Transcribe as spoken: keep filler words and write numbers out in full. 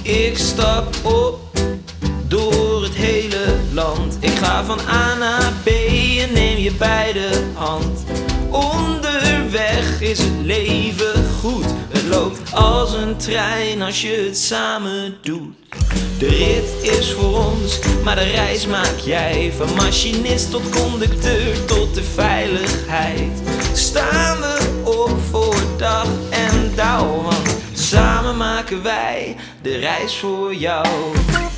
Ik stap op door het hele land. Ik ga van A naar B en neem je bij de hand. Onderweg is het leven goed. Het loopt als een trein als je het samen doet. De rit is voor ons, maar de reis maak jij. Van machinist tot conducteur tot de veiligheid. Staan we op voor dag en dauw, want samen maken wij de reis voor jou.